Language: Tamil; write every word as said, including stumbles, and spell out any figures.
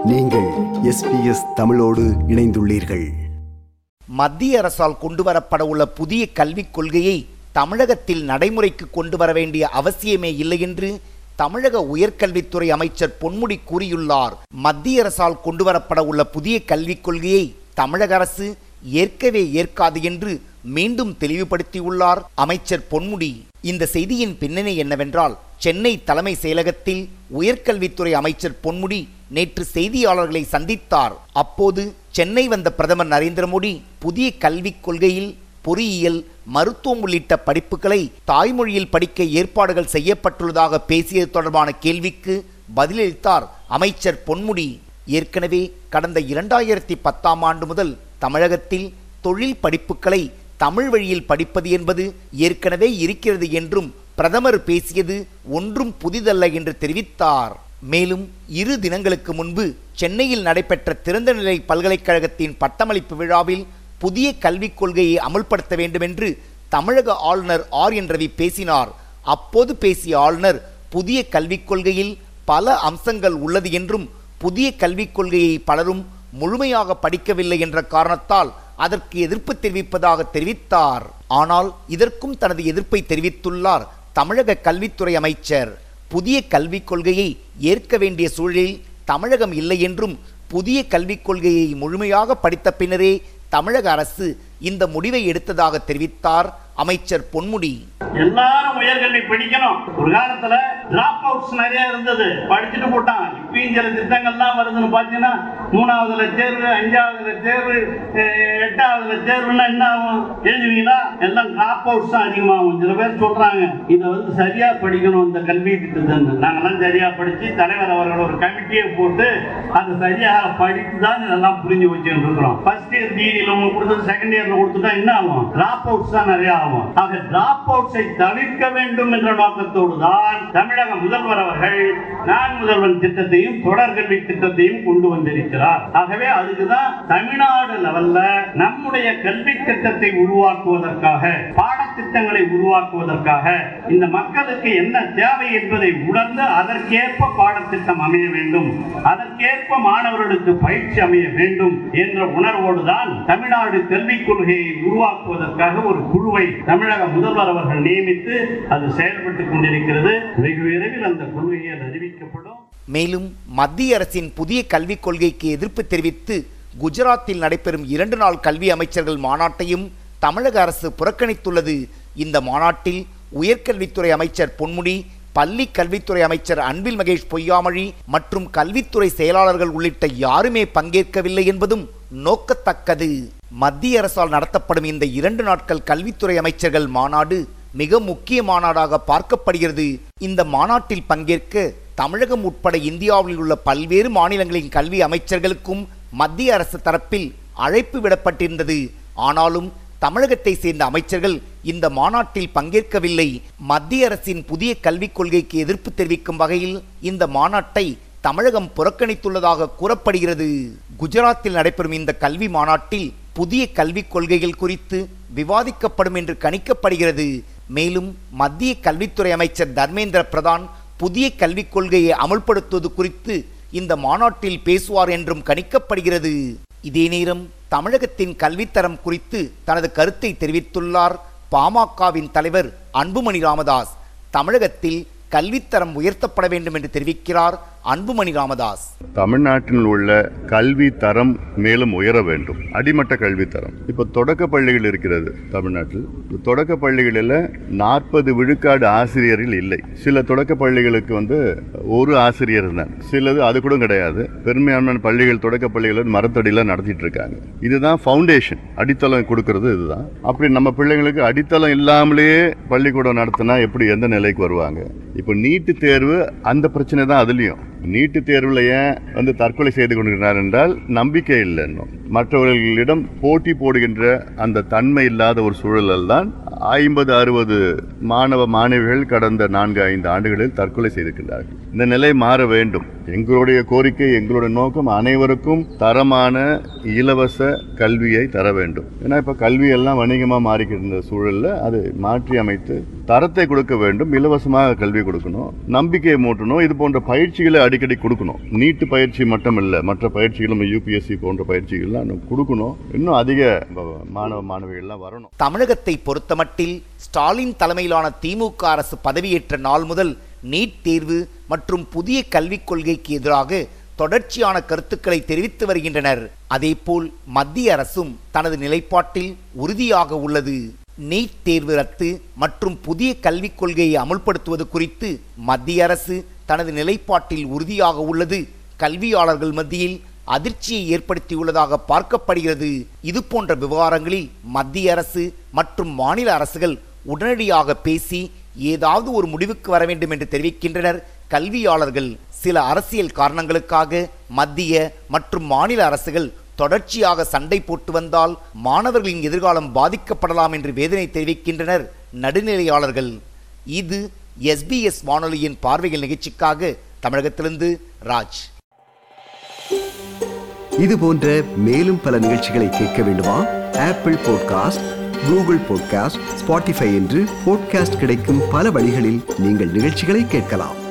நீங்கள் எஸ் பி எஸ் தமிழோடு இணைந்துள்ளீர்கள். மத்திய அரசால் கொண்டுவரப்பட உள்ள புதிய கல்விக் கொள்கையை தமிழகத்தில் நடைமுறைக்கு கொண்டு வர வேண்டிய அவசியமே இல்லை என்று தமிழக உயர்கல்வித்துறை அமைச்சர் பொன்முடி கூறியுள்ளார். மத்திய அரசால் கொண்டுவரப்பட உள்ள புதிய கல்விக் கொள்கையை தமிழக அரசு ஏற்கவே ஏற்காது என்று மீண்டும் தெளிவுபடுத்தியுள்ளார் அமைச்சர் பொன்முடி. இந்த செய்தியின் பின்னணி என்னவென்றால், சென்னை தலைமை செயலகத்தில் உயர்கல்வித்துறை அமைச்சர் பொன்முடி நேற்று செய்தியாளர்களை சந்தித்தார். அப்போது சென்னை வந்த பிரதமர் நரேந்திர மோடி புதிய கல்விக் கொள்கையில் பொறியியல், மருத்துவம் உள்ளிட்ட படிப்புகளை தாய்மொழியில் படிக்க ஏற்பாடுகள் செய்யப்பட்டுள்ளதாக பேசியது தொடர்பான கேள்விக்கு பதிலளித்தார் அமைச்சர் பொன்முடி. ஏற்கனவே கடந்த இரண்டாயிரத்தி பத்தாம் ஆண்டு முதல் தமிழகத்தில் தொழில் படிப்புகளை தமிழ் வழியில் படிப்பது என்பது ஏற்கனவே இருக்கிறது என்றும் பிரதமர் பேசியது ஒன்றும் புதிதல்ல என்று தெரிவித்தார். மேலும் இரு தினங்களுக்கு முன்பு சென்னையில் நடைபெற்ற திறந்தநிலை பல்கலைக்கழகத்தின் பட்டமளிப்பு விழாவில் புதிய கல்விக் கொள்கையை அமல்படுத்த வேண்டும் என்று தமிழக ஆளுநர் ஆர் என் ரவி பேசினார். அப்போது பேசிய ஆளுநர், புதிய கல்விக் கொள்கையில் பல அம்சங்கள் உள்ளது என்றும் புதிய கல்விக் கொள்கையை பலரும் முழுமையாக படிக்கவில்லை என்ற காரணத்தால் அதற்கு எதிர்ப்பு தெரிவிப்பதாக தெரிவித்தார். ஆனால் இதற்கும் தனது எதிர்ப்பை தெரிவித்துள்ளார் தமிழக கல்வித்துறை அமைச்சர். புதிய கல்விக் கொள்கையை ஏற்க வேண்டிய சூழலில் தமிழகம் இல்லை என்றும் புதிய கல்விக் கொள்கையை முழுமையாக படித்த பின்னரே தமிழக அரசு இந்த முடிவை எடுத்ததாக தெரிவித்தார் அமைச்சர் பொன்முடி. எல்லாரும் உயர்கல்வி படிக்கணும். ஒரு காலத்துல டிராப் அவுட்ஸ் நிறைய இருந்தது, படிச்சுட்டு போட்டான். இப்பயும் சில திட்டங்கள்லாம் வருதுன்னு பாத்தீங்கன்னா, மூணாவதுல தேர்வு, அஞ்சாவதுல தேர்வு, எட்டாவதுல தேர்வுன்னா என்ன ஆகும் எழுதுவீங்களா? எல்லாம் டிராப் அவுட்ஸ் தான் அதிகமாகும். சில பேர் சொல்றாங்க இதை வந்து சரியா படிக்கணும் இந்த கல்வி திட்டத்தை. நாங்கெல்லாம் சரியா படிச்சு தலைவர் அவர்கள் ஒரு கமிட்டியை போட்டு அதை சரியாக படித்து தான் இதெல்லாம் புரிஞ்சு வச்சுட்டு இருக்கிறோம். ஃபர்ஸ்ட் இயர் டிகிரியில உங்களுக்கு கொடுத்தது செகண்ட் இயர்ல கொடுத்துட்டா என்ன ஆகும்? டிராப் அவுட்ஸ் தான் நிறைய ஆகும். ஆக டிராப் அவுட்ஸை தவிர்க்க வேண்டும் என்ற நோக்கத்தோடு தான் தமிழக முதல்வர் அவர்கள் நான் முதல்வன் திட்டத்தையும் தொடர்கல்வி திட்டத்தையும் கொண்டு வந்திருக்கிறார். ஆகவே அதுக்குதான் தமிழ்நாடு லெவல்ல நம்முடைய கல்வி திட்டத்தை உருவாக்குவதற்காக, பாடத்திட்டங்களை உருவாக்குவதற்காக இந்த மக்களுக்கு என்ன தேவை என்பதை உணர்ந்து அதற்கேற்ப பாடத்திட்டம் அமைய வேண்டும், அதற்கேற்ப மாணவர்களுக்கு பயிற்சி அமைய வேண்டும் என்ற உணர்வோடு தான் தமிழ்நாடு கல்விக் கொள்கையை உருவாக்குவதற்காக ஒரு குழுவை தமிழக முதல்வர் அவர்கள் நியமித்து அது செயல்பட்டுக் கொண்டிருக்கிறது. வெகு விரைவில் அந்த கொள்கையை அறிவிக்கப்படும். மேலும் மத்திய அரசின் புதிய கல்விக் கொள்கைக்கு எதிர்ப்பு தெரிவித்து குஜராத்தில் நடைபெறும் இரண்டு நாள் கல்வி அமைச்சர்கள் மாநாட்டையும் தமிழக அரசு புறக்கணித்துள்ளது. இந்த மாநாட்டில் உயர்கல்வித்துறை அமைச்சர் பொன்முடி, பள்ளி கல்வித்துறை அமைச்சர் அன்பில் மகேஷ் பொய்யாமொழி மற்றும் கல்வித்துறை செயலாளர்கள் உள்ளிட்ட யாருமே பங்கேற்கவில்லை என்பதும் நோக்கத்தக்கது. மத்திய அரசால் நடத்தப்படும் இந்த இரண்டு நாட்கள் கல்வித்துறை அமைச்சர்கள் மாநாடு மிக முக்கிய மாநாடாக பார்க்கப்படுகிறது. இந்த மாநாட்டில் பங்கேற்க தமிழகம் உட்பட இந்தியாவில் உள்ள பல்வேறு மாநிலங்களின் கல்வி அமைச்சர்களுக்கும் மத்திய அரசு தரப்பில் அழைப்பு விடப்பட்டிருந்தது. ஆனாலும் தமிழகத்தை சேர்ந்த அமைச்சர்கள் இந்த மாநாட்டில் பங்கேற்கவில்லை. மத்திய அரசின் புதிய கல்விக் கொள்கைக்கு எதிர்ப்பு தெரிவிக்கும் வகையில் இந்த மாநாட்டை தமிழகம் புறக்கணித்துள்ளதாக கூறப்படுகிறது. குஜராத்தில் நடைபெறும் இந்த கல்வி மாநாட்டில் புதிய கல்விக் கொள்கைகள் குறித்து விவாதிக்கப்படும் என்று கணிக்கப்படுகிறது. மேலும் மத்திய கல்வித்துறை அமைச்சர் தர்மேந்திர பிரதான் புதிய கல்விக் கொள்கையை அமல்படுத்துவது குறித்து இந்த மாநாட்டில் பேசுவார் என்றும் கணிக்கப்படுகிறது. இதே நேரம் தமிழகத்தின் கல்வித்தரம் குறித்து தனது கருத்தை தெரிவித்துள்ளார் பாமகவின் தலைவர் அன்புமணி ராமதாஸ். தமிழகத்தில் கல்வித்தரம் உயர்த்தப்பட வேண்டும் என்று தெரிவிக்கிறார் அன்புமணி ராமதாஸ். தமிழ்நாட்டில் உள்ள கல்வி தரம் மேலும் உயர வேண்டும். அடிமட்ட கல்வி தரம் இப்போ தொடக்க பள்ளிகள் இருக்கிறது தமிழ்நாட்டில். தொடக்க பள்ளிகளில் நாற்பது விழுக்காடு ஆசிரியர்கள் இல்லை. சில தொடக்க பள்ளிகளுக்கு வந்து ஒரு ஆசிரியர் தான், சிலது அது கூட கிடையாது. பெரும்பான்மையான பள்ளிகள் தொடக்க பள்ளிகள் மரத்தடியில் நடத்திட்டு இருக்காங்க. இதுதான் ஃபவுண்டேஷன், அடித்தளம் கொடுக்கறது இதுதான். அப்படி நம்ம பிள்ளைங்களுக்கு அடித்தளம் இல்லாமலேயே பள்ளிக்கூடம் நடத்தினா எப்படி எந்த நிலைக்கு வருவாங்க? இப்போ நீட்டு தேர்வு அந்த பிரச்சனை தான். அதுலேயும் நீட்டு தேர்வில் ஏன் வந்து தற்கொலை செய்து கொண்டிருக்கிறார் என்றால் நம்பிக்கை இல்லை. இன்னும் மற்றவர்களிடம் போட்டி போடுகின்ற அந்த தன்மை இல்லாத ஒரு சூழலில் தான் ஐம்பது அறுபது மாணவ மாணவிகள் கடந்த நான்கு ஐந்து ஆண்டுகளில் தற்கொலை செய்திருக்கிறார்கள். இந்த நிலை மாற வேண்டும். எங்களுடைய கோரிக்கை, எங்களுடைய நோக்கம் அனைவருக்கும் தரமான இலவச கல்வியை தர வேண்டும். ஏன்னா இப்போ கல்வி எல்லாம் வணிகமாக மாறிக்கிற சூழலில் அதை மாற்றி அமைத்து தரத்தை கொடுக்க வேண்டும். இலவசமாக கல்வி கொடுக்கணும், நம்பிக்கையை மூட்டணும். இது போன்ற பயிற்சிகளை அடிக்கடி கொடுக்கணும். நீட்டு பயிற்சி மட்டும் இல்லை, மற்ற பயிற்சிகளும் யூபிஎஸ்சி போன்ற பயிற்சிகள்லாம் கொடுக்கணும். இன்னும் அதிக மாணவ மாணவிகள்லாம் வரணும். தமிழகத்தை பொறுத்தமட்டில் ஸ்டாலின் தலைமையிலான திமுக அரசு பதவியேற்ற நாள் முதல் நீட் தேர்வு மற்றும் புதிய கல்விக் கொள்கைக்கு எதிராக தொடர்ச்சியான கருத்துக்களை தெரிவித்து வருகின்றனர். அதேபோல் மத்திய அரசும் தனது நிலைப்பாட்டில் உறுதியாக உள்ளது. நீட் தேர்வு ரத்து மற்றும் புதிய கல்விக் கொள்கையை அமுல்படுத்துவது குறித்து மத்திய அரசு தனது நிலைப்பாட்டில் உறுதியாக உள்ளது கல்வியாளர்கள் மத்தியில் அதிர்ச்சியை ஏற்படுத்தியுள்ளதாக பார்க்கப்படுகிறது. இது போன்ற விவகாரங்களில் மத்திய அரசு மற்றும் மாநில அரசுகள் உடனடியாக பேசி ஏதாவது ஒரு முடிவுக்கு வர வேண்டும் என்று தெரிவிக்கின்றனர் கல்வியாளர்கள். சில அரசியல் காரணங்களுக்காக மத்திய மற்றும் மாநில அரசுகள் தொடர்ச்சியாக சண்டை போட்டு வந்தால் மாணவர்களின் எதிர்காலம் பாதிக்கப்படலாம் என்று வேதனை தெரிவிக்கின்றனர் நடுநிலையாளர்கள். இது எஸ்பிஎஸ் வானொலியின் பார்வைகள் நிகழ்ச்சிக்காக தமிழகத்திலிருந்து ராஜ். இது போன்ற மேலும் பல நிகழ்ச்சிகளை கேட்க வேண்டுமா? Apple podcast, Google podcast, Spotify என்று பாட்காஸ்ட் கிடைக்கும் பல வழிகளில் நீங்கள் நிகழ்ச்சிகளை கேட்கலாம்.